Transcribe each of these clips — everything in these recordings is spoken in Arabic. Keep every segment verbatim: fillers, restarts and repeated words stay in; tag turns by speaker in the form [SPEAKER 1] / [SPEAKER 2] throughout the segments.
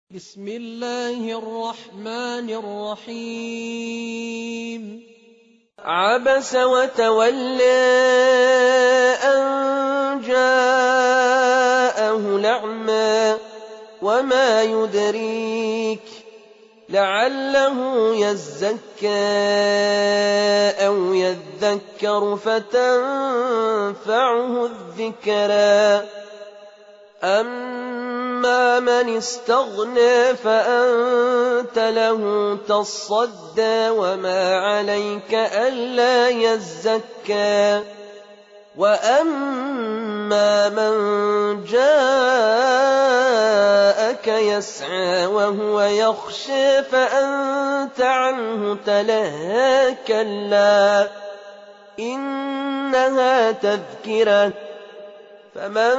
[SPEAKER 1] بسم الله الرحمن الرحيم
[SPEAKER 2] عبس وتولى أن جاءه الأعمى وما يدريك لعله يزكى أو يذكر فتنفعه الذكرى أما من استغنى فأنت له تصدى وما عليك ألا يزكى وأما من جاءك يسعى وهو يخشى فأنت عنه تلهى كلا إنها تذكرة فمن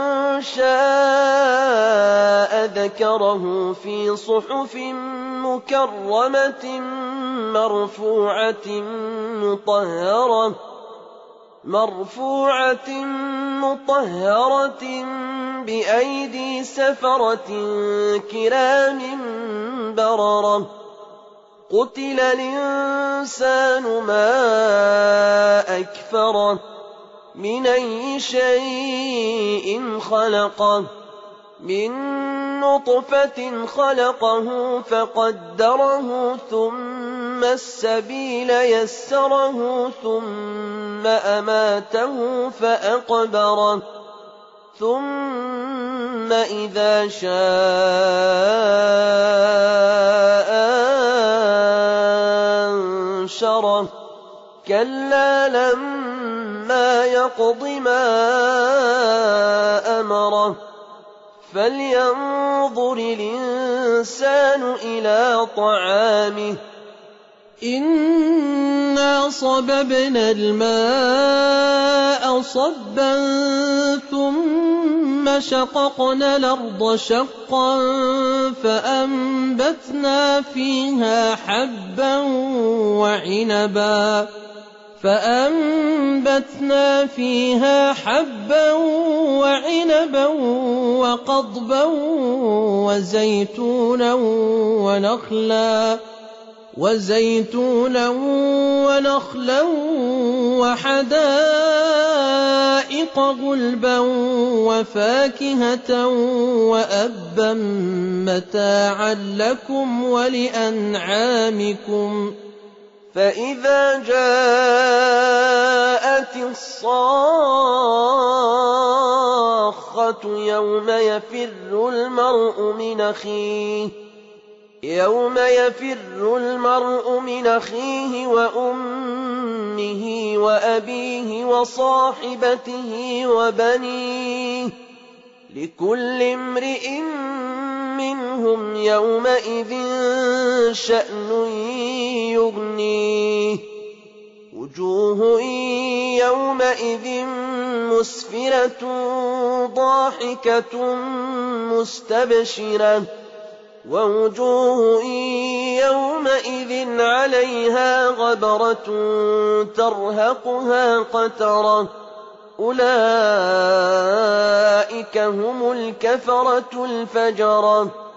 [SPEAKER 2] شاء ذكره في صحف مكرمة مرفوعة مطهرة مرفوعة مطهرة بأيدي سفرة كرام بررة قتل الإنسان ما أكفره من أي شيء خلقه من نطفة خلقه فقدره ثم السبيل يسره ثم أماته فأقبره ثم إذا شاء أنشره كلا لما يقض ما أمره فلينظر الإنسان إلى طعامه
[SPEAKER 1] إنا صببنا الماء صبا ثم شققنا الأرض شقا فأنبتنا فيها حبا وعنبا فأنبتنا فيها حبا وعنبا وقضبا وزيتونا ونخلا وزيتونا ونخلا وحدائق غلبا وفاكهة وأبا متاعا لكم ولأنعامكم
[SPEAKER 2] فإذا جاءت الصاخة يوم يفر المرء من أخيه يوم يفر المرء من أخيه وأمه وأبيه وصاحبته وبنيه لكل امرئ منهم يومئذ شأن يغنيه وجوه يومئذ مسفرة ضاحكة مستبشرة ووجوه يومئذ عليها غبرة ترهقها قترة أولئك هم الكفرة الفجرة